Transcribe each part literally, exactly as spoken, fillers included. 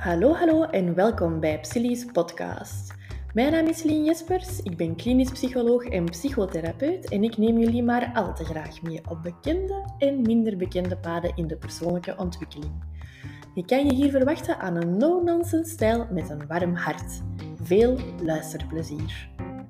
Hallo, hallo en welkom bij Psylli's podcast. Mijn naam is Lien Jespers, ik ben klinisch psycholoog en psychotherapeut en ik neem jullie maar al te graag mee op bekende en minder bekende paden in de persoonlijke ontwikkeling. Je kan je hier verwachten aan een no-nonsense stijl met een warm hart. Veel luisterplezier.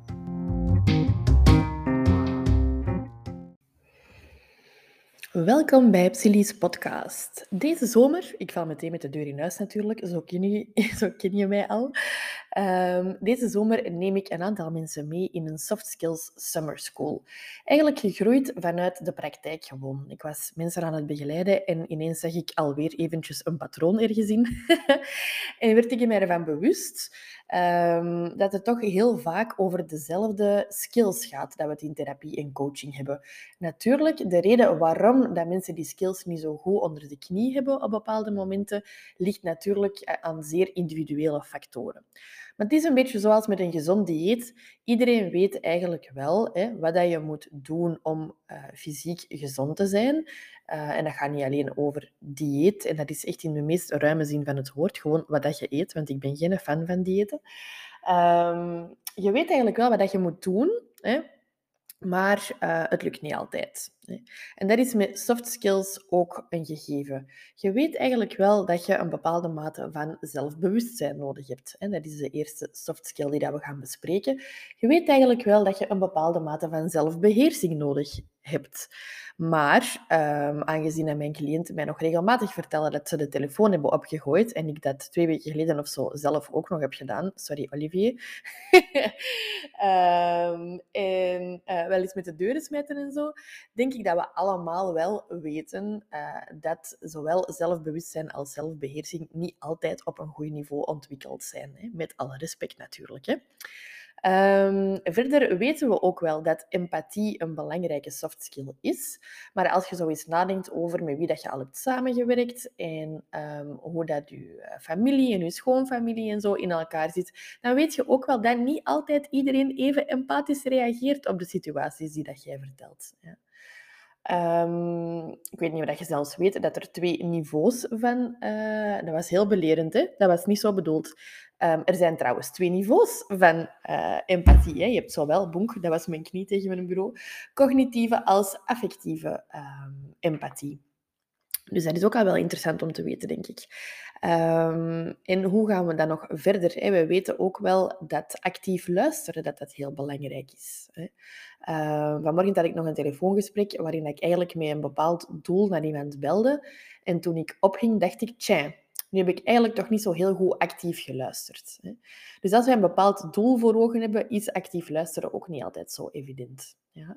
Welkom bij Psylli's podcast. Deze zomer, ik val meteen met de deur in huis natuurlijk, zo ken je, zo ken je mij al. Um, deze zomer neem ik een aantal mensen mee in een Soft Skills Summer School. Eigenlijk gegroeid vanuit de praktijk gewoon. Ik was mensen aan het begeleiden en ineens zag ik alweer eventjes een patroon ergens in. En werd ik mij ervan bewust um, dat het toch heel vaak over dezelfde skills gaat dat we het in therapie en coaching hebben. Natuurlijk, de reden waarom dat mensen die skills niet zo goed onder de knie hebben op bepaalde momenten, ligt natuurlijk aan zeer individuele factoren. Maar het is een beetje zoals met een gezond dieet. Iedereen weet eigenlijk wel hè, wat dat je moet doen om uh, fysiek gezond te zijn. Uh, en dat gaat niet alleen over dieet. En dat is echt in de meest ruime zin van het woord. Gewoon wat dat je eet, want ik ben geen fan van diëten. Um, je weet eigenlijk wel wat dat je moet doen, hè. Maar uh, het lukt niet altijd. En dat is met soft skills ook een gegeven. Je weet eigenlijk wel dat je een bepaalde mate van zelfbewustzijn nodig hebt. En dat is de eerste soft skill die we gaan bespreken. Je weet eigenlijk wel dat je een bepaalde mate van zelfbeheersing nodig hebt. Maar um, aangezien mijn cliënten mij nog regelmatig vertellen dat ze de telefoon hebben opgegooid en ik dat twee weken geleden of zo zelf ook nog heb gedaan, sorry Olivier, um, en uh, wel eens met de deuren smijten en zo, denk ik dat we allemaal wel weten uh, dat zowel zelfbewustzijn als zelfbeheersing niet altijd op een goed niveau ontwikkeld zijn. Hè? Met alle respect natuurlijk. Hè? Um, verder weten we ook wel dat empathie een belangrijke soft skill is. Maar als je zo eens nadenkt over met wie dat je al hebt samengewerkt en um, hoe dat je familie en je schoonfamilie en zo in elkaar zit, dan weet je ook wel dat niet altijd iedereen even empathisch reageert op de situaties die dat jij vertelt. Ja. Um, ik weet niet of je zelfs weet dat er twee niveaus van... Uh, dat was heel belerend, hè? Dat was niet zo bedoeld. Um, er zijn trouwens twee niveaus van uh, empathie. Hè? Je hebt zowel, bonk, dat was mijn knie tegen mijn bureau, cognitieve als affectieve um, empathie. Dus dat is ook al wel interessant om te weten, denk ik. Um, en hoe gaan we dan nog verder? Hè? We weten ook wel dat actief luisteren dat dat heel belangrijk is. Hè? Uh, vanmorgen had ik nog een telefoongesprek waarin ik eigenlijk met een bepaald doel naar iemand belde. En toen ik opging, dacht ik, tja, nu heb ik eigenlijk toch niet zo heel goed actief geluisterd. Hè? Dus als we een bepaald doel voor ogen hebben, is actief luisteren ook niet altijd zo evident. Ja?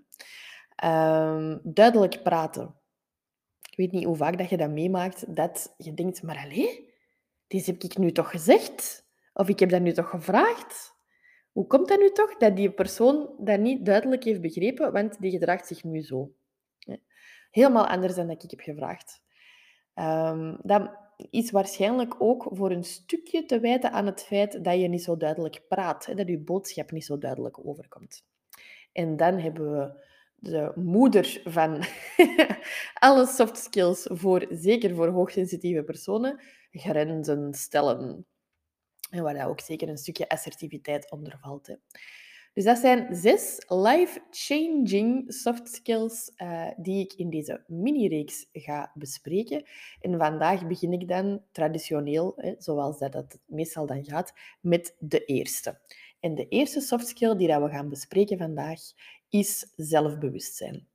Um, duidelijk praten. Ik weet niet hoe vaak dat je dat meemaakt, dat je denkt, maar allee, deze heb ik nu toch gezegd? Of ik heb dat nu toch gevraagd? Hoe komt dat nu toch dat die persoon dat niet duidelijk heeft begrepen, want die gedraagt zich nu zo? Helemaal anders dan dat ik heb gevraagd. Um, dat is waarschijnlijk ook voor een stukje te wijten aan het feit dat je niet zo duidelijk praat, hè, dat je boodschap niet zo duidelijk overkomt. En dan hebben we de moeder van alle soft skills, voor, zeker voor hoogsensitieve personen, grenzen stellen. En waar dat ook zeker een stukje assertiviteit onder valt. Hè. Dus dat zijn zes life-changing soft skills uh, die ik in deze mini-reeks ga bespreken. En vandaag begin ik dan traditioneel, hè, zoals dat het meestal dan gaat, met de eerste. En de eerste soft skill die dat we gaan bespreken vandaag is zelfbewustzijn.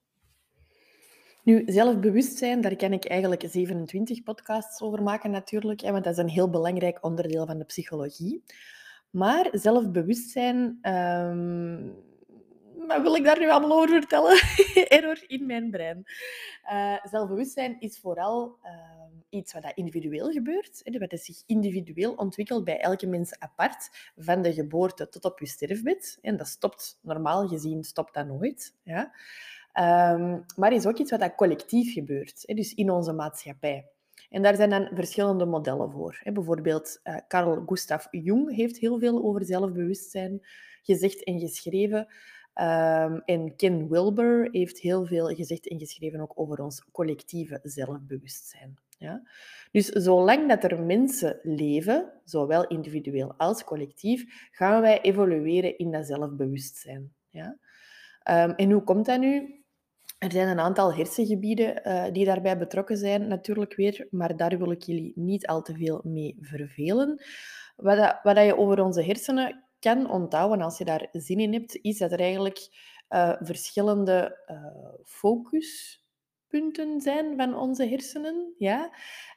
Nu, zelfbewustzijn, daar kan ik eigenlijk zevenentwintig podcasts over maken natuurlijk, want dat is een heel belangrijk onderdeel van de psychologie. Maar zelfbewustzijn, um, wat wil ik daar nu allemaal over vertellen? Error in mijn brein. Uh, zelfbewustzijn is vooral uh, iets wat individueel gebeurt, hè, wat zich individueel ontwikkelt bij elke mens apart, van de geboorte tot op je sterfbed. En dat stopt, normaal gezien, stopt dat nooit. Ja. Um, maar is ook iets wat dat collectief gebeurt, hè, dus in onze maatschappij. En daar zijn dan verschillende modellen voor. Hè. Bijvoorbeeld uh, Carl Gustav Jung heeft heel veel over zelfbewustzijn gezegd en geschreven. Um, en Ken Wilber heeft heel veel gezegd en geschreven ook over ons collectieve zelfbewustzijn. Ja? Dus zolang dat er mensen leven, zowel individueel als collectief, gaan wij evolueren in dat zelfbewustzijn. Ja? Um, en hoe komt dat nu? Er zijn een aantal hersengebieden uh, die daarbij betrokken zijn, natuurlijk weer, maar daar wil ik jullie niet al te veel mee vervelen. Wat, dat, wat dat je over onze hersenen kan onthouden als je daar zin in hebt, is dat er eigenlijk uh, verschillende uh, focuspunten zijn van onze hersenen. Ja?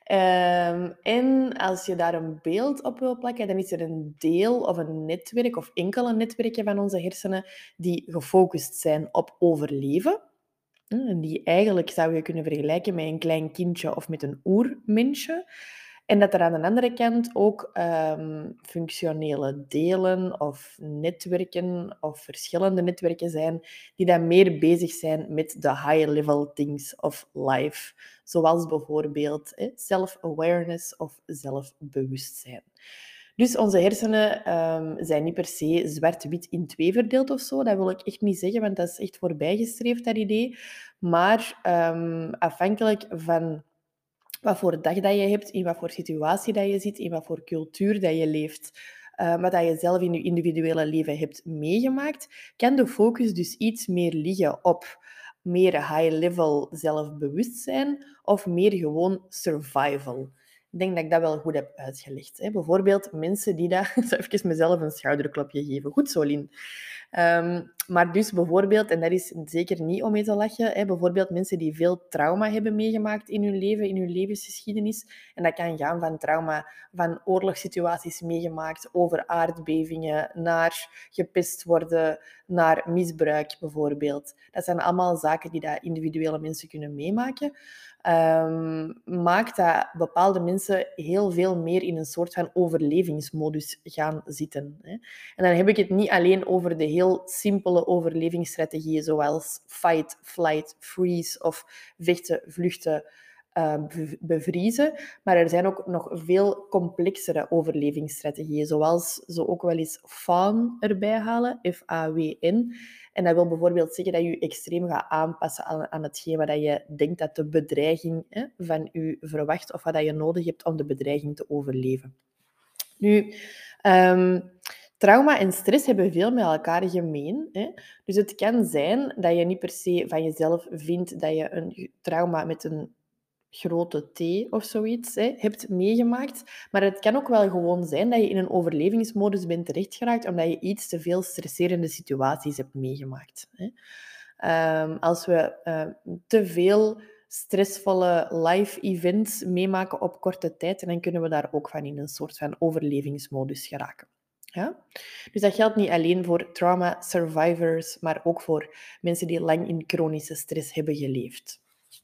Um, en als je daar een beeld op wil plakken, dan is er een deel of een netwerk of enkele netwerken van onze hersenen die gefocust zijn op overleven. En die eigenlijk zou je kunnen vergelijken met een klein kindje of met een oermensje. En dat er aan de andere kant ook um, functionele delen of netwerken of verschillende netwerken zijn die dan meer bezig zijn met de high-level things of life. Zoals bijvoorbeeld eh, self-awareness of zelfbewustzijn. Dus onze hersenen um, zijn niet per se zwart-wit in twee verdeeld of zo. Dat wil ik echt niet zeggen, want dat is echt voorbijgestreefd, dat idee. Maar um, afhankelijk van wat voor dag dat je hebt, in wat voor situatie dat je zit, in wat voor cultuur dat je leeft, uh, wat dat je zelf in je individuele leven hebt meegemaakt, kan de focus dus iets meer liggen op meer high-level zelfbewustzijn of meer gewoon survival. Ik denk dat ik dat wel goed heb uitgelegd. Hè. Bijvoorbeeld mensen die dat... Ik zal even mezelf een schouderklopje geven. Goed zo, Lien. Um, maar dus bijvoorbeeld, en dat is zeker niet om mee te lachen, hè, bijvoorbeeld mensen die veel trauma hebben meegemaakt in hun leven, in hun levensgeschiedenis. En dat kan gaan van trauma van oorlogssituaties meegemaakt, over aardbevingen, naar gepest worden, naar misbruik bijvoorbeeld. Dat zijn allemaal zaken die dat individuele mensen kunnen meemaken. Um, maakt dat bepaalde mensen heel veel meer in een soort van overlevingsmodus gaan zitten. Hè. En dan heb ik het niet alleen over de heel simpele overlevingsstrategieën zoals fight, flight, freeze of vechten, vluchten, uh, bevriezen. Maar er zijn ook nog veel complexere overlevingsstrategieën, zoals ze ook wel eens fawn erbij halen, F A W N. En dat wil bijvoorbeeld zeggen dat je je extreem gaat aanpassen aan, aan hetgeen wat je denkt dat de bedreiging hè, van je verwacht of wat je nodig hebt om de bedreiging te overleven. Nu, um, trauma en stress hebben veel met elkaar gemeen. Hè? Dus het kan zijn dat je niet per se van jezelf vindt dat je een trauma met een grote T of zoiets hè, hebt meegemaakt. Maar het kan ook wel gewoon zijn dat je in een overlevingsmodus bent terechtgeraakt omdat je iets te veel stresserende situaties hebt meegemaakt. Hè. Um, als we uh, te veel stressvolle live-events meemaken op korte tijd, dan kunnen we daar ook van in een soort van overlevingsmodus geraken. Ja? Dus dat geldt niet alleen voor trauma survivors, maar ook voor mensen die lang in chronische stress hebben geleefd.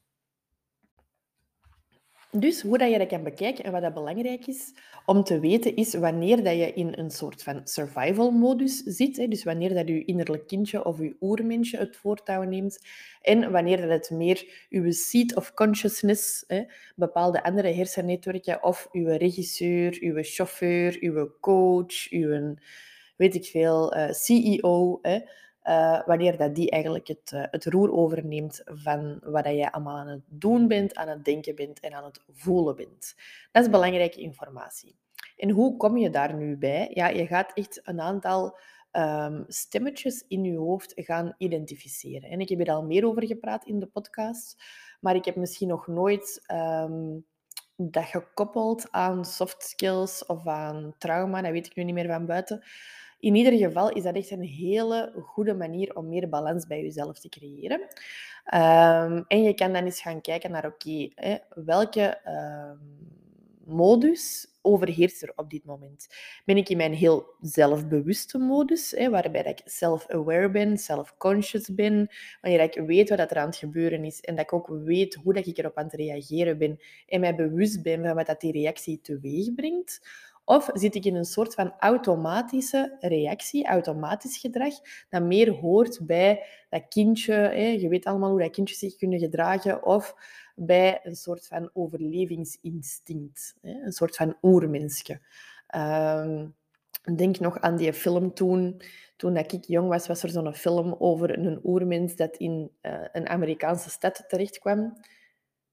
Dus hoe dat je dat kan bekijken en wat dat belangrijk is om te weten, is wanneer dat je in een soort van survival-modus zit. Hè, dus wanneer dat je innerlijk kindje of je oermensje het voortouw neemt. En wanneer dat het meer je seat of consciousness, hè, bepaalde andere hersennetwerken of je regisseur, je chauffeur, je coach, je, weet ik veel, uh, C E O... Hè, Uh, wanneer dat die eigenlijk het, uh, het roer overneemt van wat dat je allemaal aan het doen bent, aan het denken bent en aan het voelen bent. Dat is belangrijke informatie. En hoe kom je daar nu bij? Ja, je gaat echt een aantal um, stemmetjes in je hoofd gaan identificeren. En ik heb er al meer over gepraat in de podcast, maar ik heb misschien nog nooit... Um, dat gekoppeld aan soft skills of aan trauma, dat weet ik nu niet meer van buiten. In ieder geval is dat echt een hele goede manier om meer balans bij jezelf te creëren. Um, en je kan dan eens gaan kijken naar, oké, okay, welke um, modus overheerst er op dit moment? Ben ik in mijn heel zelfbewuste modus, hè, waarbij ik self-aware ben, self-conscious ben, wanneer ik weet wat er aan het gebeuren is en dat ik ook weet hoe dat ik erop aan het reageren ben en mij bewust ben van wat dat die reactie teweeg brengt? Of zit ik in een soort van automatische reactie, automatisch gedrag, dat meer hoort bij dat kindje, hè, je weet allemaal hoe dat kindjes zich kunnen gedragen, of bij een soort van overlevingsinstinct, hè, een soort van oermensje. Um, denk nog aan die film toen, toen dat ik jong was, was er zo'n film over een oermens dat in uh, een Amerikaanse stad terechtkwam.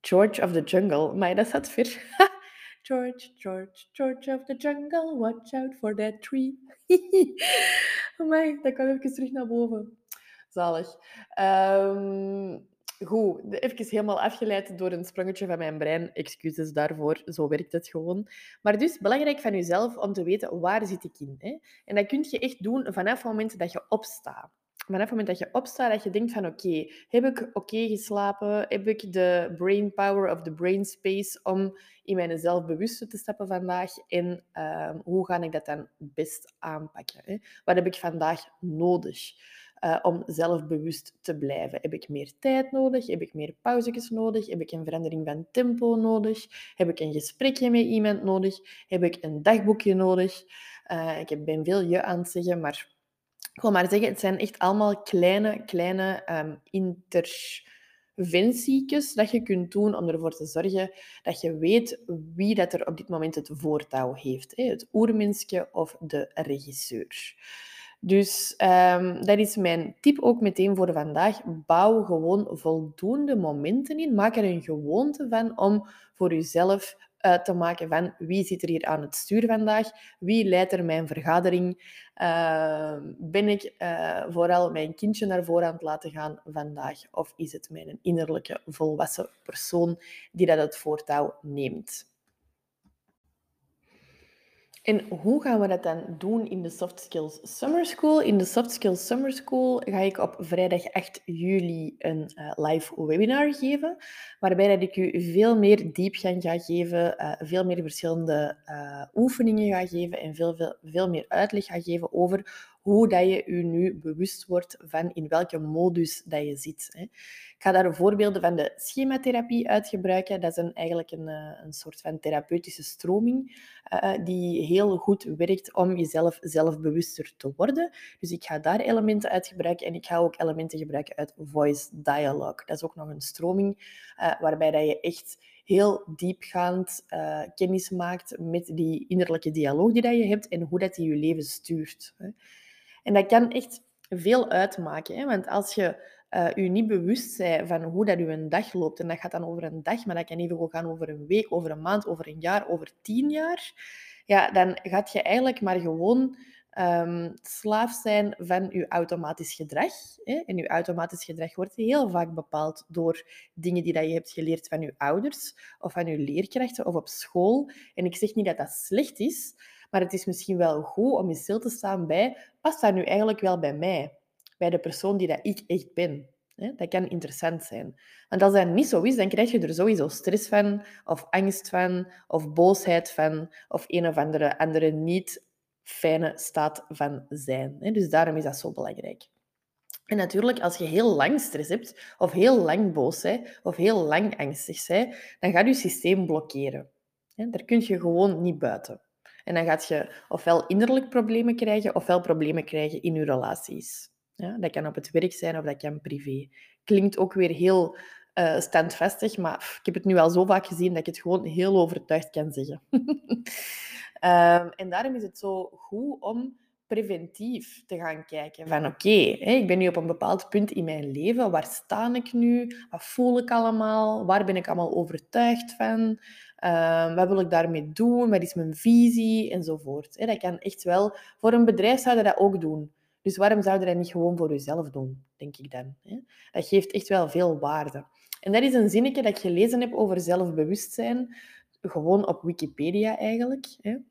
George of the Jungle. Maar dat staat ver. George, George, George of the Jungle, watch out for that tree. Amai, dat kwam even terug naar boven. Zalig. Ehm, goed, de- even helemaal afgeleid door een sprongetje van mijn brein. Excuses daarvoor, zo werkt het gewoon. Maar dus, belangrijk van jezelf om te weten, waar zit ik in? Hè? En dat kun je echt doen vanaf het moment dat je opstaat. Vanaf het moment dat je opstaat, dat je denkt van oké, heb ik oké geslapen? Heb ik de brain power of de brain space om in mijn zelfbewuste te stappen vandaag? En ehm, hoe ga ik dat dan best aanpakken? Hè? Wat heb ik vandaag nodig uh, om zelfbewust te blijven? Heb ik meer tijd nodig? Heb ik meer pauzes nodig? Heb ik een verandering van tempo nodig? Heb ik een gesprekje met iemand nodig? Heb ik een dagboekje nodig? Uh, ik ben veel je aan het zeggen, maar ik wil maar zeggen, het zijn echt allemaal kleine, kleine um, interventiekjes dat je kunt doen om ervoor te zorgen dat je weet wie dat er op dit moment het voortouw heeft. Hè? Het oermensje of de regisseur. Dus um, dat is mijn tip ook meteen voor vandaag. Bouw gewoon voldoende momenten in. Maak er een gewoonte van om voor jezelf uit te maken van wie zit er hier aan het stuur vandaag, wie leidt er mijn vergadering, uh, ben ik uh, vooral mijn kindje naar voren aan het laten gaan vandaag of is het mijn innerlijke volwassen persoon die dat het voortouw neemt. En hoe gaan we dat dan doen in de Soft Skills Summer School? In de Soft Skills Summer School ga ik op vrijdag acht juli een uh, live webinar geven, waarbij dat ik u veel meer diepgang ga geven, uh, veel meer verschillende uh, oefeningen ga geven en veel, veel, veel meer uitleg ga geven over hoe dat je je nu bewust wordt van in welke modus dat je zit. Hè. Ik ga daar voorbeelden van de schematherapie uitgebruiken. Dat is een, eigenlijk een, een soort van therapeutische stroming uh, die heel goed werkt om jezelf zelfbewuster te worden. Dus ik ga daar elementen uit gebruiken en ik ga ook elementen gebruiken uit Voice Dialogue. Dat is ook nog een stroming uh, waarbij dat je echt heel diepgaand uh, kennis maakt met die innerlijke dialoog die dat je hebt en hoe dat die je leven stuurt. Hè. En dat kan echt veel uitmaken, hè? Want als je uh, je niet bewust bent van hoe dat je een dag loopt, en dat gaat dan over een dag, maar dat kan even gaan over een week, over een maand, over een jaar, over tien jaar, ja, dan gaat je eigenlijk maar gewoon um, slaaf zijn van je automatisch gedrag. Hè? En je automatisch gedrag wordt heel vaak bepaald door dingen die dat je hebt geleerd van je ouders of van je leerkrachten of op school. En ik zeg niet dat dat slecht is, maar het is misschien wel goed om je stil te staan bij, past dat nu eigenlijk wel bij mij? Bij de persoon die dat ik echt ben? Dat kan interessant zijn. Want als dat niet zo is, dan krijg je er sowieso stress van, of angst van, of boosheid van, of een of andere, andere niet fijne staat van zijn. Dus daarom is dat zo belangrijk. En natuurlijk, als je heel lang stress hebt, of heel lang boos bent, of heel lang angstig bent, dan gaat je systeem blokkeren. Daar kun je gewoon niet buiten. En dan gaat je ofwel innerlijk problemen krijgen, ofwel problemen krijgen in je relaties. Ja, dat kan op het werk zijn, of dat kan privé. Klinkt ook weer heel uh, standvastig, maar pff, ik heb het nu al zo vaak gezien dat ik het gewoon heel overtuigd kan zeggen. um, en daarom is het zo goed om preventief te gaan kijken van oké, okay, ik ben nu op een bepaald punt in mijn leven. Waar sta ik nu? Wat voel ik allemaal? Waar ben ik allemaal overtuigd van? Uh, wat wil ik daarmee doen? Wat is mijn visie? Enzovoort. Dat kan echt wel... Voor een bedrijf zou je dat ook doen. Dus waarom zou je dat niet gewoon voor jezelf doen, denk ik dan? Dat geeft echt wel veel waarde. En dat is een zinnetje dat ik gelezen heb over zelfbewustzijn. Gewoon op Wikipedia eigenlijk.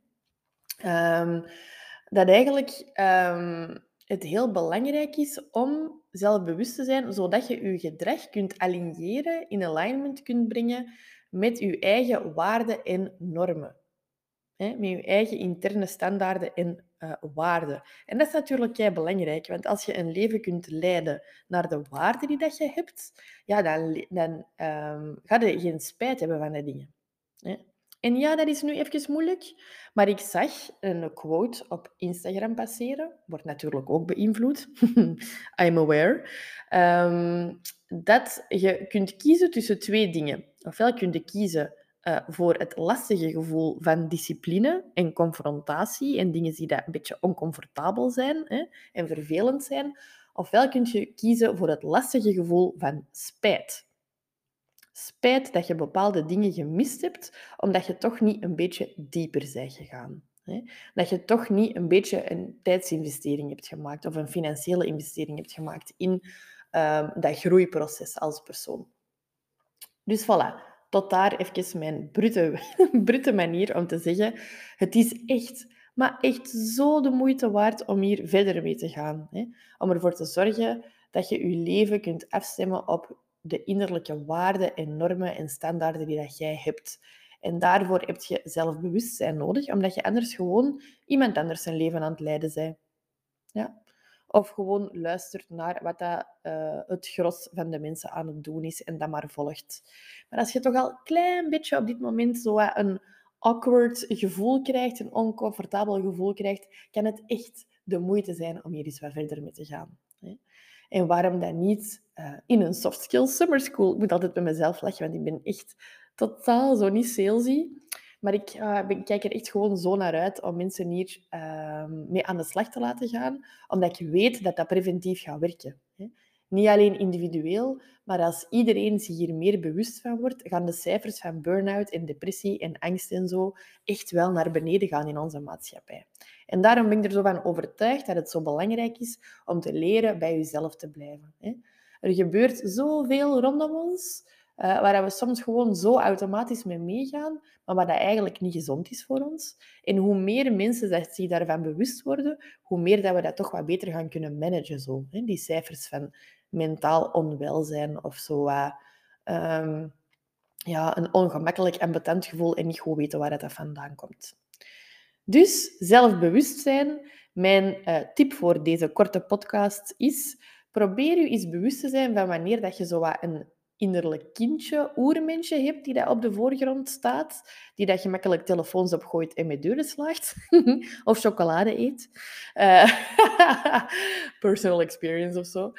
Um, dat eigenlijk um, het heel belangrijk is om zelfbewust te zijn, zodat je je gedrag kunt aligneren, in alignment kunt brengen met je eigen waarden en normen. Hè, met je eigen interne standaarden en uh, waarden. En dat is natuurlijk kei belangrijk, want als je een leven kunt leiden naar de waarden die dat je hebt, ja, dan, dan um, ga je geen spijt hebben van die dingen. Hè. En ja, dat is nu even moeilijk, maar ik zag een quote op Instagram passeren, wordt natuurlijk ook beïnvloed, I'm aware, um, dat je kunt kiezen tussen twee dingen. Ofwel kun je kiezen uh, voor het lastige gevoel van discipline en confrontatie en dingen die dat een beetje oncomfortabel zijn, hè, en vervelend zijn, ofwel kun je kiezen voor het lastige gevoel van spijt. Spijt dat je bepaalde dingen gemist hebt, omdat je toch niet een beetje dieper bent gegaan. Hè? Dat je toch niet een beetje een tijdsinvestering hebt gemaakt of een financiële investering hebt gemaakt in uh, dat groeiproces als persoon. Dus voilà, tot daar even mijn brute, brute manier om te zeggen, het is echt, maar echt zo de moeite waard om hier verder mee te gaan. Hè? Om ervoor te zorgen dat je je leven kunt afstemmen op de innerlijke waarden en normen en standaarden die dat jij hebt. En daarvoor heb je zelfbewustzijn nodig, omdat je anders gewoon iemand anders zijn leven aan het leiden bent. Ja. Of gewoon luistert naar wat dat, uh, het gros van de mensen aan het doen is en dat maar volgt. Maar als je toch al een klein beetje op dit moment zo een awkward gevoel krijgt, een oncomfortabel gevoel krijgt, kan het echt de moeite zijn om hier eens wat verder mee te gaan. Hè? En waarom dan niet uh, in een soft skills summer school? Ik moet altijd bij mezelf lachen, want ik ben echt totaal zo niet salesy. Maar ik, uh, ik kijk er echt gewoon zo naar uit om mensen hier uh, mee aan de slag te laten gaan, omdat ik weet dat dat preventief gaat werken. Hè. Niet alleen individueel, maar als iedereen zich hier meer bewust van wordt, gaan de cijfers van burn-out en depressie en angst en zo echt wel naar beneden gaan in onze maatschappij. En daarom ben ik er zo van overtuigd dat het zo belangrijk is om te leren bij jezelf te blijven. Hè. Er gebeurt zoveel rondom ons, Uh, waar we soms gewoon zo automatisch mee meegaan, maar wat dat eigenlijk niet gezond is voor ons. En hoe meer mensen dat zich daarvan bewust worden, hoe meer dat we dat toch wat beter gaan kunnen managen. Zo, hè? Die cijfers van mentaal onwelzijn of zo. Uh, um, ja, een ongemakkelijk en ambetant gevoel en niet goed weten waar dat vandaan komt. Dus zelfbewustzijn. Mijn uh, tip voor deze korte podcast is: probeer je eens bewust te zijn van wanneer dat je zo wat een innerlijk kindje, oermensje hebt die dat op de voorgrond staat, die dat gemakkelijk telefoons opgooit en met deuren slaagt, of chocolade eet. Uh, personal experience of zo.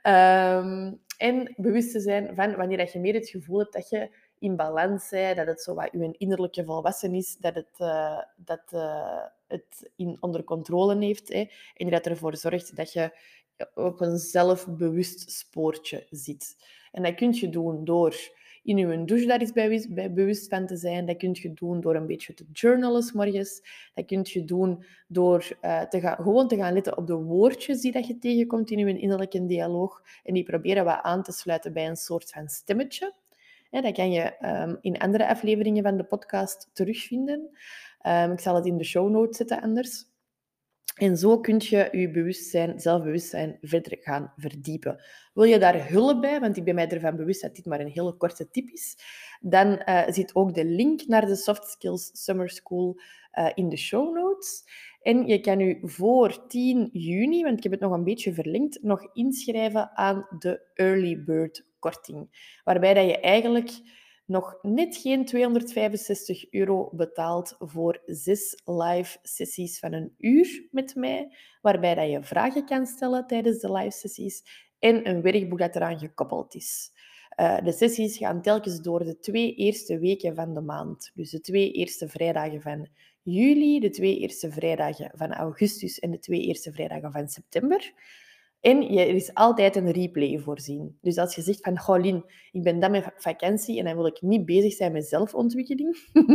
Um, en bewust te zijn van wanneer dat je meer het gevoel hebt dat je in balans bent, dat het zo wat je innerlijke volwassen is, dat het, uh, dat, uh, het in, onder controle heeft, hè, en dat ervoor zorgt dat je op een zelfbewust spoortje zit. En dat kun je doen door in je douche daar eens bij, bij bewust van te zijn. Dat kun je doen door een beetje te journalen 's morgens. Dat kun je doen door uh, te gaan, gewoon te gaan letten op de woordjes die dat je tegenkomt in je innerlijke dialoog. En die proberen wat aan te sluiten bij een soort van stemmetje. Hè, dat kan je um, in andere afleveringen van de podcast terugvinden. Um, ik zal het in de show notes zetten anders. En zo kun je je bewustzijn, zelfbewustzijn verder gaan verdiepen. Wil je daar hulp bij, want ik ben mij ervan bewust dat dit maar een hele korte tip is, dan uh, zit ook de link naar de Soft Skills Summer School uh, in de show notes. En je kan je voor tien juni, want ik heb het nog een beetje verlengd, nog inschrijven aan de Early Bird korting. Waarbij dat je eigenlijk nog net geen tweehonderdvijfenzestig euro betaalt voor zes live sessies van een uur met mij, waarbij dat je vragen kan stellen tijdens de live sessies en een werkboek dat eraan gekoppeld is. Uh, de sessies gaan telkens door de twee eerste weken van de maand. Dus de twee eerste vrijdagen van juli, de twee eerste vrijdagen van augustus en de twee eerste vrijdagen van september. En je, er is altijd een replay voorzien. Dus als je zegt van, goh Lien, ik ben dan met vakantie en dan wil ik niet bezig zijn met zelfontwikkeling.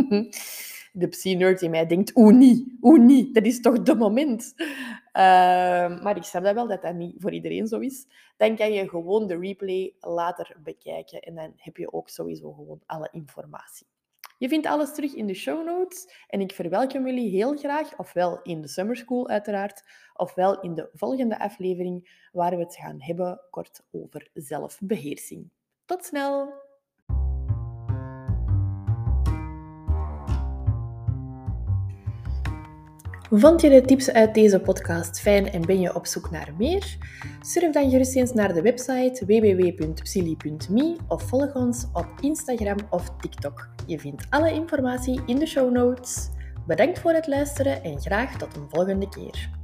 De psy-nerd in mij denkt, oeh niet, oeh niet, dat is toch de moment. Uh, maar ik snap dat wel, dat dat niet voor iedereen zo is. Dan kan je gewoon de replay later bekijken en dan heb je ook sowieso gewoon alle informatie. Je vindt alles terug in de show notes en ik verwelkom jullie heel graag, ofwel in de Summer School uiteraard, ofwel in de volgende aflevering waar we het gaan hebben kort over zelfbeheersing. Tot snel! Vond je de tips uit deze podcast fijn en ben je op zoek naar meer? Surf dan gerust eens naar de website w w w punt psyli punt me of volg ons op Instagram of TikTok. Je vindt alle informatie in de show notes. Bedankt voor het luisteren en graag tot een volgende keer.